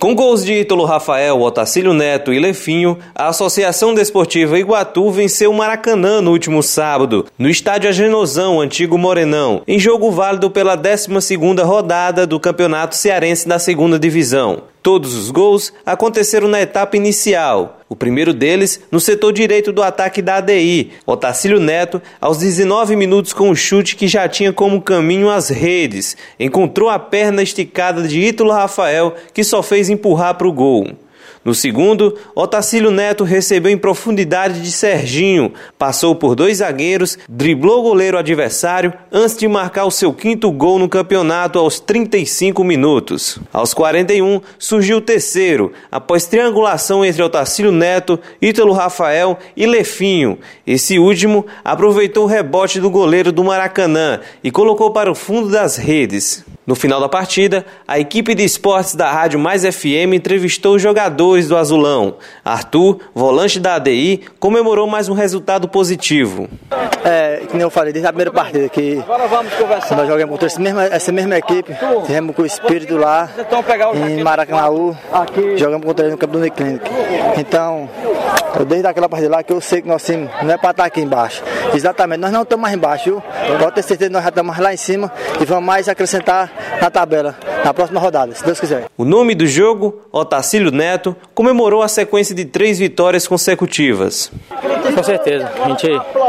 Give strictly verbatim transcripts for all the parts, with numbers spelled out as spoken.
Com gols de Ítalo Rafael, Otacílio Neto e Lefinho, a Associação Desportiva Iguatu venceu o Maracanã no último sábado, no estádio Agenosão, antigo Morenão, em jogo válido pela décima segunda rodada do Campeonato Cearense da segunda Divisão. Todos os gols aconteceram na etapa inicial. O primeiro deles no setor direito do ataque da A D I. Otacílio Neto, aos dezenove minutos com um chute que já tinha como caminho as redes, encontrou a perna esticada de Ítalo Rafael, que só fez empurrar para o gol. No segundo, Otacílio Neto recebeu em profundidade de Serginho, passou por dois zagueiros, driblou o goleiro adversário antes de marcar o seu quinto gol no campeonato aos trinta e cinco minutos. Aos quarenta e um, surgiu o terceiro, após triangulação entre Otacílio Neto, Ítalo Rafael e Lefinho. Esse último aproveitou o rebote do goleiro do Maracanã e colocou para o fundo das redes. No final da partida, a equipe de esportes da Rádio Mais F M entrevistou os jogadores do Azulão. Arthur, volante da A D I, comemorou mais um resultado positivo. É, que nem eu falei desde a primeira partida, que nós jogamos contra essa mesma, essa mesma equipe, tivemos com o Espírito lá em Maracanãú, jogamos contra ele no campo do Uniclinic. Então, eu desde aquela partida lá que eu sei que nós temos, não é para estar aqui embaixo. Exatamente, nós não estamos mais embaixo, viu? Pode ter certeza que nós já estamos lá em cima e vamos mais acrescentar na tabela, na próxima rodada, se Deus quiser. O nome do jogo, Otacílio Neto, comemorou a sequência de três vitórias consecutivas. Com certeza, a gente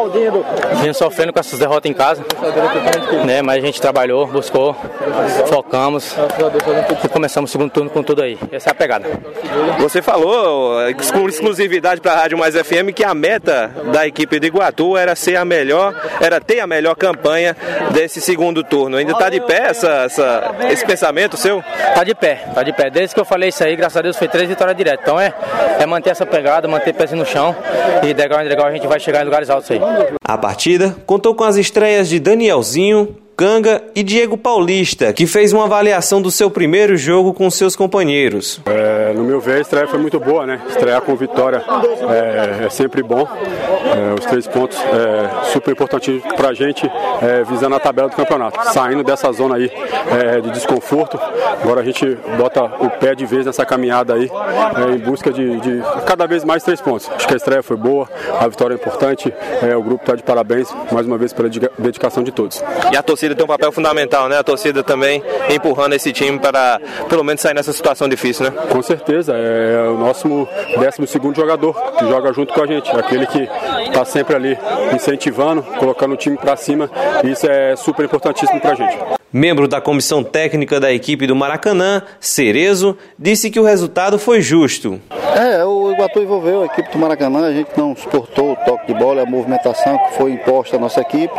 vinha sofrendo com essas derrotas em casa, né? Mas a gente trabalhou, buscou, focamos e começamos o segundo turno com tudo aí. Essa é a pegada. Você falou com exclusividade para a Rádio Mais F M que a meta da equipe de Iguatu era ser a melhor, era ter a melhor campanha desse segundo turno. Ainda está de pé essa, essa, esse pensamento seu? Está de pé, está de pé. Desde que eu falei isso aí, graças a Deus, foi três vitórias diretas. Então é, é manter essa pegada, manter o pezinho no chão e degrau em degrau a gente vai chegar em lugares altos aí. A partida contou com as estreias de Danielzinho, Canga e Diego Paulista, que fez uma avaliação do seu primeiro jogo com seus companheiros. É, no meu ver, a estreia foi muito boa, né? Estrear com vitória é, é sempre bom. É, os três pontos é super importante para a gente, é, visando a tabela do campeonato. Saindo dessa zona aí é, de desconforto, agora a gente bota o pé de vez nessa caminhada aí, é, em busca de, de cada vez mais três pontos. Acho que a estreia foi boa, a vitória é importante, é, o grupo está de parabéns, mais uma vez, pela dedicação de todos. E a torcida A torcida tem um papel fundamental, né? A torcida também empurrando esse time para pelo menos sair nessa situação difícil, né? Com certeza, é o nosso décimo segundo jogador que joga junto com a gente, aquele que está sempre ali incentivando, colocando o time para cima, e isso é super importantíssimo para a gente. Membro da comissão técnica da equipe do Maracanã, Cerezo, disse que o resultado foi justo. É, o Iguatu envolveu a equipe do Maracanã, a gente não suportou o toque de bola, a movimentação que foi imposta à nossa equipe,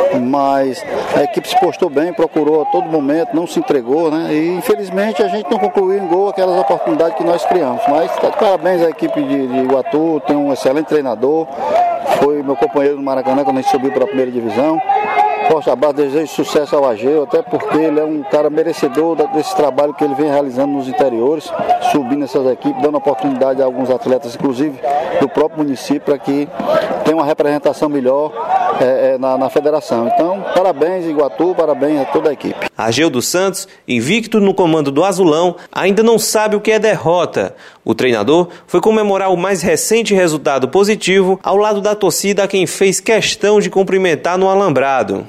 mas a equipe se postou bem, procurou a todo momento, não se entregou, né? E infelizmente a gente não concluiu em gol aquelas oportunidades que nós criamos. Mas tá de parabéns à equipe de, de Iguatu, tem um excelente treinador, foi meu companheiro no Maracanã quando a gente subiu para a primeira divisão. Forte abraço, desejo sucesso ao Ageu, até porque ele é um cara merecedor desse trabalho que ele vem realizando nos interiores, subindo essas equipes, dando oportunidade a alguns atletas, inclusive do próprio município, para que tenha uma representação melhor é, é, na, na federação. Então, parabéns Iguatu, parabéns a toda a equipe. Ageu dos Santos, invicto no comando do Azulão, ainda não sabe o que é derrota. O treinador foi comemorar o mais recente resultado positivo ao lado da torcida a quem fez questão de cumprimentar no alambrado.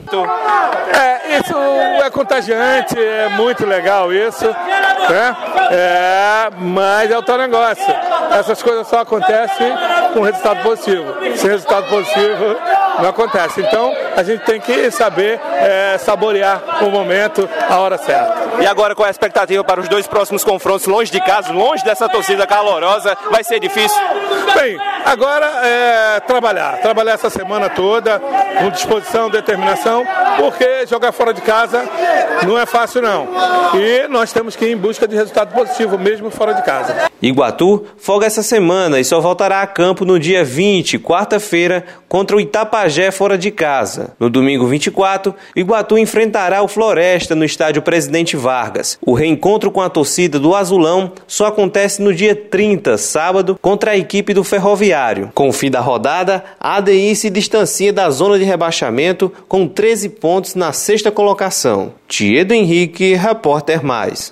É, isso é contagiante, é muito legal isso, né? É, mas é o tal negócio. Essas coisas só acontecem com resultado positivo. Sem resultado positivo não acontece. Então a gente tem que saber é, saborear o momento, a hora certa. E agora qual é a expectativa para os dois próximos confrontos longe de casa, longe dessa torcida calorosa? Vai ser difícil? Bem, agora é trabalhar, trabalhar essa semana toda, com disposição, determinação, porque jogar fora de casa não é fácil não. E nós temos que ir em busca de resultado positivo, mesmo fora de casa. Iguatu folga essa semana e só voltará a campo no dia vinte, quarta-feira, contra o Itapajé fora de casa. No domingo vinte e quatro, Iguatu enfrentará o Floresta no estádio Presidente Vargas. O reencontro com a torcida do Azulão só acontece no dia trinta, sábado, contra a equipe do Ferroviário. Com o fim da rodada, a A D I se distancia da zona de rebaixamento com treze pontos na sexta colocação. Tiedo Henrique, Repórter Mais.